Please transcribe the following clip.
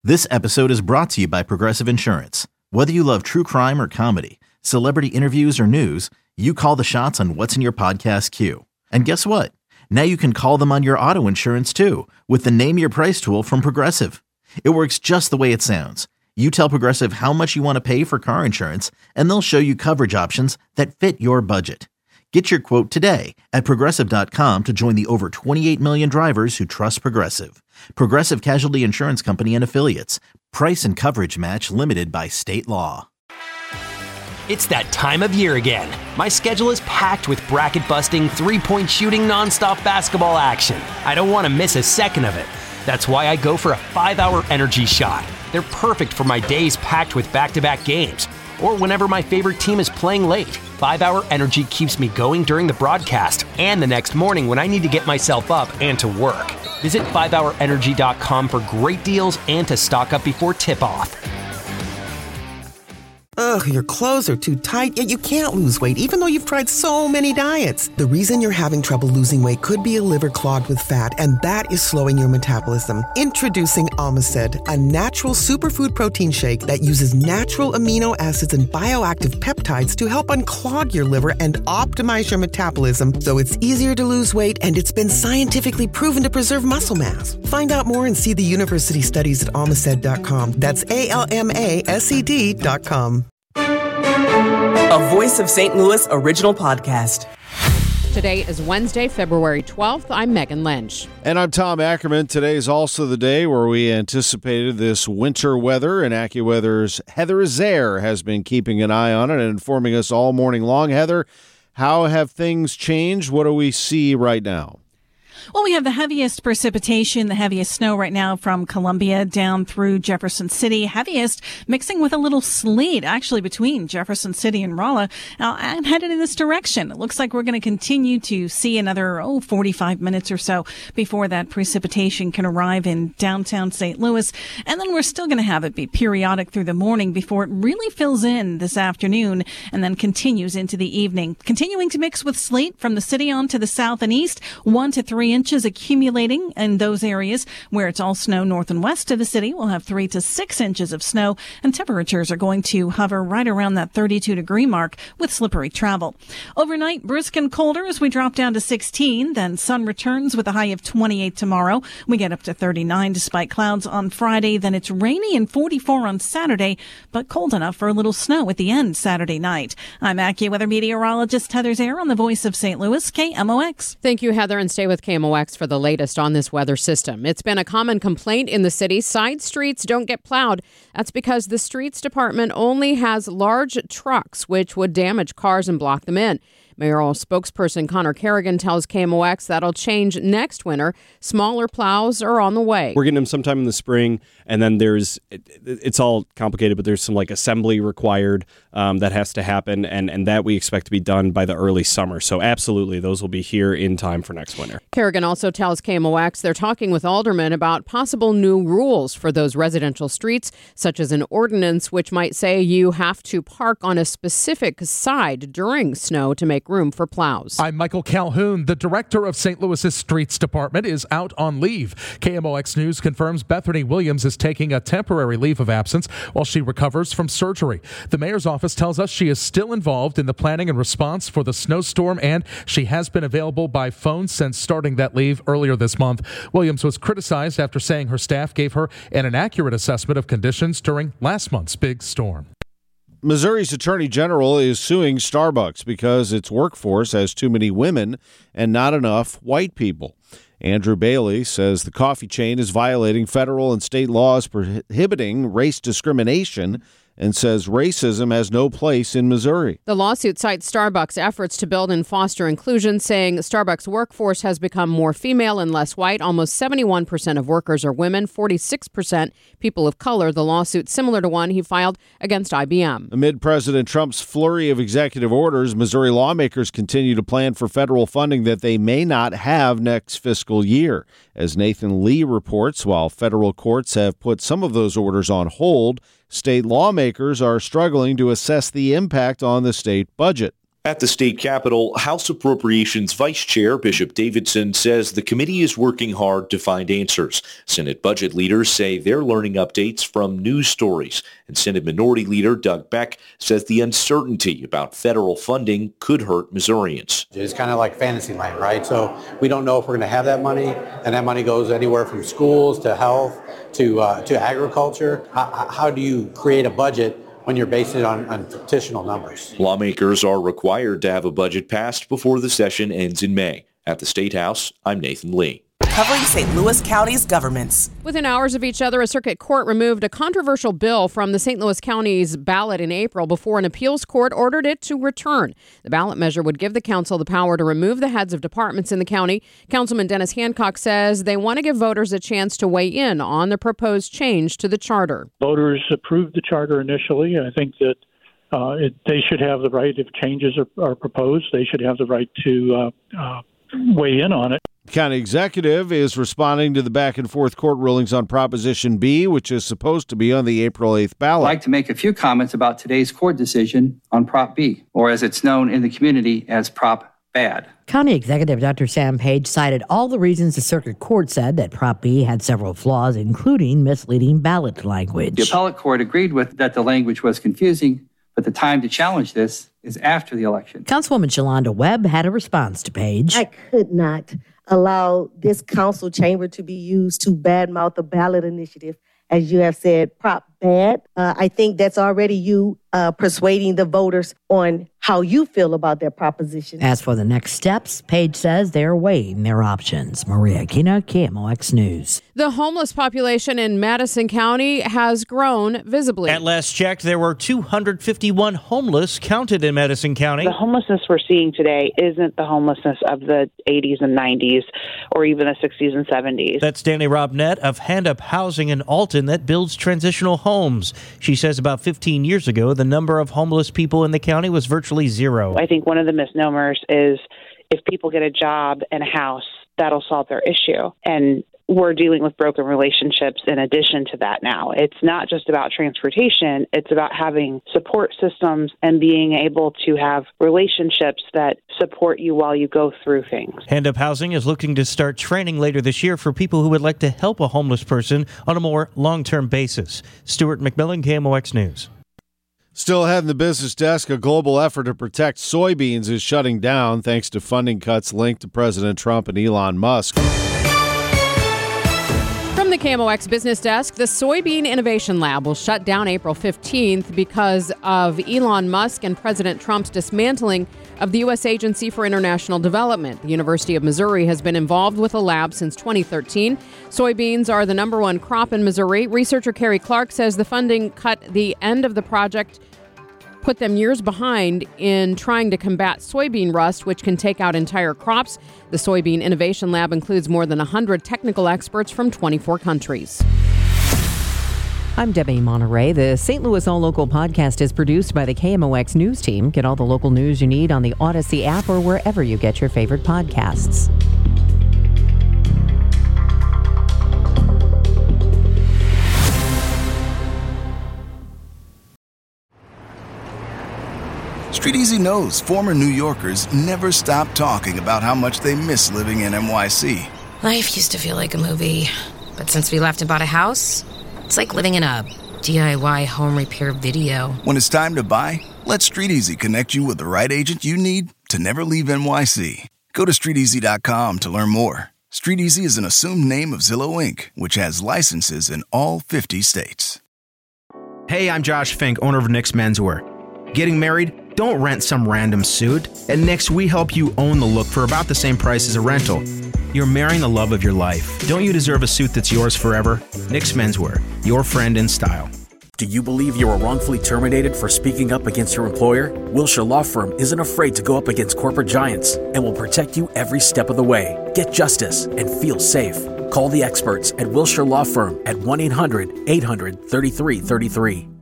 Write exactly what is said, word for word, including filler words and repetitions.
This episode is brought to you by Progressive Insurance. Whether you love true crime or comedy, celebrity interviews or news, you call the shots on what's in your podcast queue. And guess what? Now you can call them on your auto insurance too with the Name Your Price tool from Progressive. It works just the way it sounds. You tell Progressive how much you want to pay for car insurance, and they'll show you coverage options that fit your budget. Get your quote today at Progressive dot com to join the over twenty-eight million drivers who trust Progressive. Progressive Casualty Insurance Company and Affiliates. Price and coverage match limited by state law. It's that time of year again. My schedule is packed with bracket-busting, three-point shooting, nonstop basketball action. I don't want to miss a second of it. That's why I go for a five-hour energy shot. They're perfect for my days packed with back-to-back games, or whenever my favorite team is playing late. five-hour energy keeps me going during the broadcast and the next morning when I need to get myself up and to work. Visit five hour energy dot com for great deals and to stock up before tip-off. Ugh, your clothes are too tight, yet you can't lose weight even though you've tried so many diets. The reason you're having trouble losing weight could be a liver clogged with fat, and that is slowing your metabolism. Introducing Omicid, a natural superfood protein shake that uses natural amino acids and bioactive peptides to help unclog your liver and optimize your metabolism so it's easier to lose weight, and it's been scientifically proven to preserve muscle mass. Find out more and see the university studies at Omicid dot com. That's A L M A S E D dot com. A Voice of Saint Louis original podcast. Today is Wednesday, February twelfth. I'm Megan Lynch. And I'm Tom Ackerman. Today is also the day where we anticipated this winter weather, and AccuWeather's Heather Zaire has been keeping an eye on it and informing us all morning long. Heather, how have things changed? What do we see right now? Well, we have the heaviest precipitation, the heaviest snow right now from Columbia down through Jefferson City. Heaviest mixing with a little sleet, actually, between Jefferson City and Rolla. Now, I'm headed in this direction. It looks like we're going to continue to see another, oh, forty-five minutes or so before that precipitation can arrive in downtown Saint Louis. And then we're still going to have it be periodic through the morning before it really fills in this afternoon and then continues into the evening. Continuing to mix with sleet from the city on to the south and east, one to three inches accumulating in those areas where it's all snow north and west of the city. We'll have three to six inches of snow, and temperatures are going to hover right around that thirty-two degree mark with slippery travel. Overnight, brisk and colder as we drop down to sixteen. Then sun returns with a high of twenty-eight tomorrow. We get up to thirty-nine despite clouds on Friday. Then it's rainy and forty-four on Saturday, but cold enough for a little snow at the end Saturday night. I'm AccuWeather meteorologist Heather Zaire on the Voice of Saint Louis, K M O X. Thank you, Heather, and stay with K M O X for the latest on this weather system. It's been a common complaint in the city. Side streets don't get plowed. That's because the streets department only has large trucks, which would damage cars and block them in. Mayoral spokesperson Connor Kerrigan tells K M O X that'll change next winter. Smaller plows are on the way. We're getting them sometime in the spring, and then there's, it, it's all complicated, but there's some like assembly required um, that has to happen, and, and that we expect to be done by the early summer. So absolutely, those will be here in time for next winter. Kerrigan also tells K M O X they're talking with aldermen about possible new rules for those residential streets, such as an ordinance which might say you have to park on a specific side during snow to make room for plows. I'm Michael Calhoun. The director of Saint Louis's Streets Department is out on leave. K M O X News confirms Bethany Williams is taking a temporary leave of absence while she recovers from surgery. The mayor's office tells us she is still involved in the planning and response for the snowstorm, and she has been available by phone since starting that leave earlier this month. Williams was criticized after saying her staff gave her an inaccurate assessment of conditions during last month's big storm. Missouri's Attorney General is suing Starbucks because its workforce has too many women and not enough white people. Andrew Bailey says the coffee chain is violating federal and state laws prohibiting race discrimination and says racism has no place in Missouri. The lawsuit cites Starbucks' efforts to build and foster inclusion, saying Starbucks' workforce has become more female and less white. Almost seventy-one percent of workers are women, forty-six percent people of color. The lawsuit similar to one he filed against I B M. Amid President Trump's flurry of executive orders, Missouri lawmakers continue to plan for federal funding that they may not have next fiscal year. As Nathan Lee reports, while federal courts have put some of those orders on hold, state lawmakers are struggling to assess the impact on the state budget. At the state capitol, House Appropriations Vice Chair Bishop Davidson says the committee is working hard to find answers. Senate budget leaders say they're learning updates from news stories. And Senate Minority Leader Doug Beck says the uncertainty about federal funding could hurt Missourians. It's kind of like fantasy land, right? So we don't know if we're going to have that money, and that money goes anywhere from schools to health to uh, to agriculture. How, how do you create a budget when you're basing it on, on fictional numbers? Lawmakers are required to have a budget passed before the session ends in May. At the State House, I'm Nathan Lee. Covering Saint Louis County's governments. Within hours of each other, a circuit court removed a controversial bill from the Saint Louis County's ballot in April before an appeals court ordered it to return. The ballot measure would give the council the power to remove the heads of departments in the county. Councilman Dennis Hancock says they want to give voters a chance to weigh in on the proposed change to the charter. Voters approved the charter initially. I think that uh, it, they should have the right, if changes are, are proposed, they should have the right to uh, uh, weigh in on it. County executive is responding to the back and forth court rulings on Proposition B, which is supposed to be on the April eighth ballot. I'd like to make a few comments about today's court decision on Prop B, or as it's known in the community as Prop Bad. County Executive Doctor Sam Page cited all the reasons the circuit court said that Prop B had several flaws, including misleading ballot language. The appellate court agreed with that the language was confusing, but the time to challenge this is after the election. Councilwoman Shalonda Webb had a response to Page. I could not allow this council chamber to be used to badmouth the ballot initiative. As you have said, Prop Bad. Uh, I think that's already you uh, persuading the voters on how you feel about their proposition. As for the next steps, Page says they're weighing their options. Maria Aquina, K M O X News. The homeless population in Madison County has grown visibly. At last checked, there were two hundred fifty-one homeless counted in Madison County. The homelessness we're seeing today isn't the homelessness of the eighties and nineties or even the sixties and seventies. That's Danny Robnett of Hand Up Housing in Alton that builds transitional homes. She says about fifteen years ago, the number of homeless people in the county was virtually zero. I think one of the misnomers is if people get a job and a house, that'll solve their issue. And we're dealing with broken relationships in addition to that now. It's not just about transportation. It's about having support systems and being able to have relationships that support you while you go through things. Hand Up Housing is looking to start training later this year for people who would like to help a homeless person on a more long-term basis. Stuart McMillan, K M O X News. Still ahead in the business desk, a global effort to protect soybeans is shutting down thanks to funding cuts linked to President Trump and Elon Musk. From the K M O X Business Desk, the Soybean Innovation Lab will shut down April fifteenth because of Elon Musk and President Trump's dismantling of the U S Agency for International Development. The University of Missouri has been involved with the lab since twenty thirteen. Soybeans are the number one crop in Missouri. Researcher Carrie Clark says the funding cut the end of the project put them years behind in trying to combat soybean rust, which can take out entire crops. The Soybean Innovation Lab includes more than one hundred technical experts from twenty-four countries. I'm Debbie Monterey. The Saint Louis All Local podcast is produced by the K M O X News team. Get all the local news you need on the Odyssey app or wherever you get your favorite podcasts. StreetEasy knows former New Yorkers never stop talking about how much they miss living in N Y C. Life used to feel like a movie, but since we left and bought a house, it's like living in a D I Y home repair video. When it's time to buy, let StreetEasy connect you with the right agent you need to never leave N Y C. Go to street easy dot com to learn more. StreetEasy is an assumed name of Zillow Incorporated, which has licenses in all fifty states. Hey, I'm Josh Fink, owner of Nick's Menswear. Getting married? Don't rent some random suit. At Nick's, we help you own the look for about the same price as a rental. You're marrying the love of your life. Don't you deserve a suit that's yours forever? Nick's Menswear, your friend in style. Do you believe you were wrongfully terminated for speaking up against your employer? Wilshire Law Firm isn't afraid to go up against corporate giants and will protect you every step of the way. Get justice and feel safe. Call the experts at Wilshire Law Firm at one eight hundred eight hundred thirty-three thirty-three.